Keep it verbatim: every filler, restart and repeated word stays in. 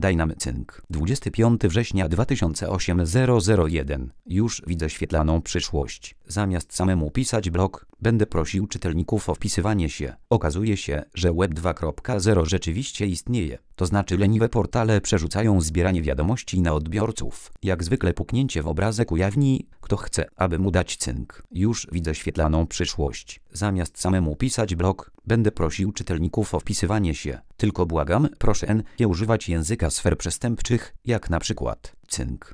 Daj nam cynk. dwudziestego piątego września dwa tysiące ósmego zero zero jeden. Już widzę świetlaną przyszłość. Zamiast samemu pisać blog, będę prosił czytelników o wpisywanie się. Okazuje się, że web dwa kropka zero rzeczywiście istnieje. To znaczy leniwe portale przerzucają zbieranie wiadomości na odbiorców. Jak zwykle puknięcie w obrazek ujawni, kto chce, aby mu dać cynk. Już widzę świetlaną przyszłość. Zamiast samemu pisać blog, będę prosił czytelników o wpisywanie się. Tylko błagam, proszę nie używać języka sfer przestępczych, jak na przykład cynk.